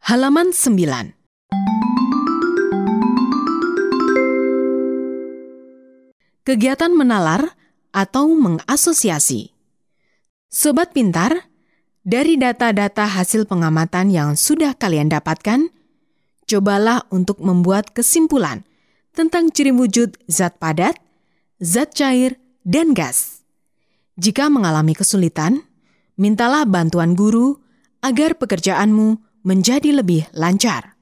Halaman 9. Kegiatan menalar atau mengasosiasi. Sobat pintar, dari data-data hasil pengamatan yang sudah kalian dapatkan, cobalah untuk membuat kesimpulan tentang ciri wujud zat padat, zat cair, dan gas. Jika mengalami kesulitan, mintalah bantuan guru agar pekerjaanmu menjadi lebih lancar.